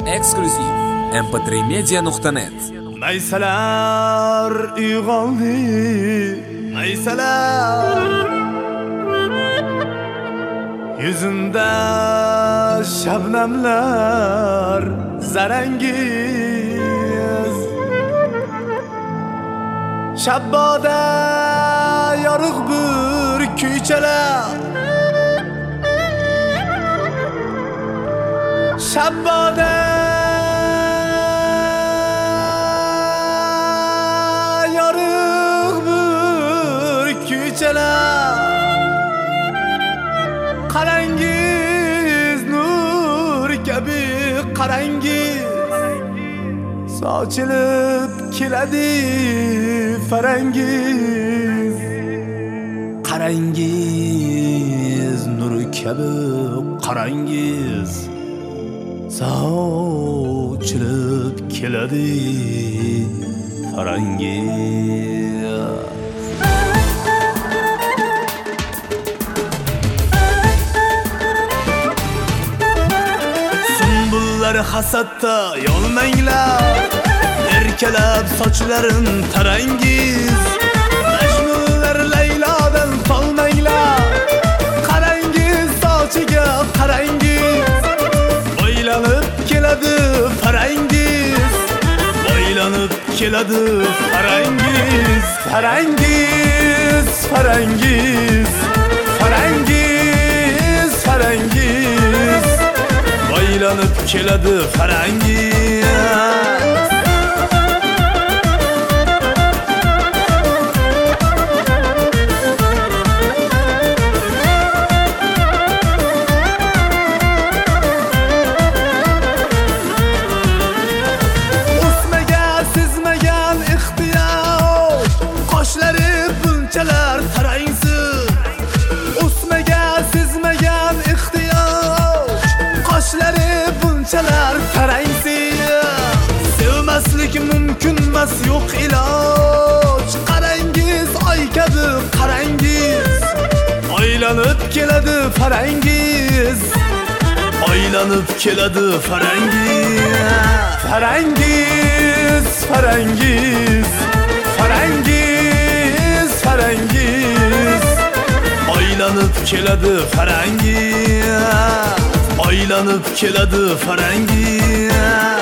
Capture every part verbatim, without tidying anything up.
Eksklyuziv em p tre media nuqta net. Maysalar uyg'ondi, maysalar yuzimda shabnamlar zarangiz, shabboda yorug' bir kuychalar, shabboda yorug' bir kuychalar, qarangiz nur kabi qarangiz sochilib keladi farangiz, qarangiz nur kabi qarangiz sochilib keladi farangiz. Sumbullar hasatda yolmanglar, erkalab sochlarin tarangiz, Majnunlar Laylodan qolmanglar, qarangiz sochiga qarangiz, boylanib keladi farangiz, boylanib keladi farangiz, farangiz, farangiz, farangiz, farangiz, boylanib keladi farangiz. Sevmaslik mumkin emas, yo'q iloj, qarangiz oy kabi qarangiz, oylanib keladi farangiz, oylanib keladi farangiz, farangiz, farangiz, farangiz, farangiz, oylanib keladi farangiz, oylanib keladi farangiz.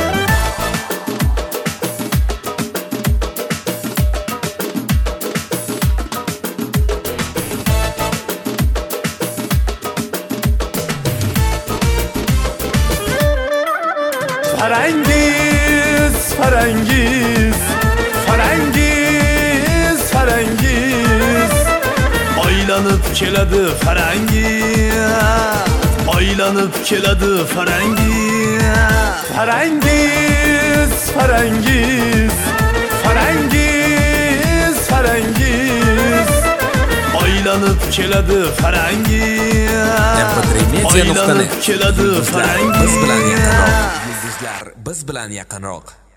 Farangiz, farangiz, farangiz, farangiz, oylanib keladi farangiz, oylanib keladi farangiz, farangiz, farangiz, farangiz, farangiz, oylanib keladi farangiz, em p tre media nuqta net. oylanib keladi farangiz. Biz bilan yaqinroq. Yulduzlar biz bilan yaqinroq.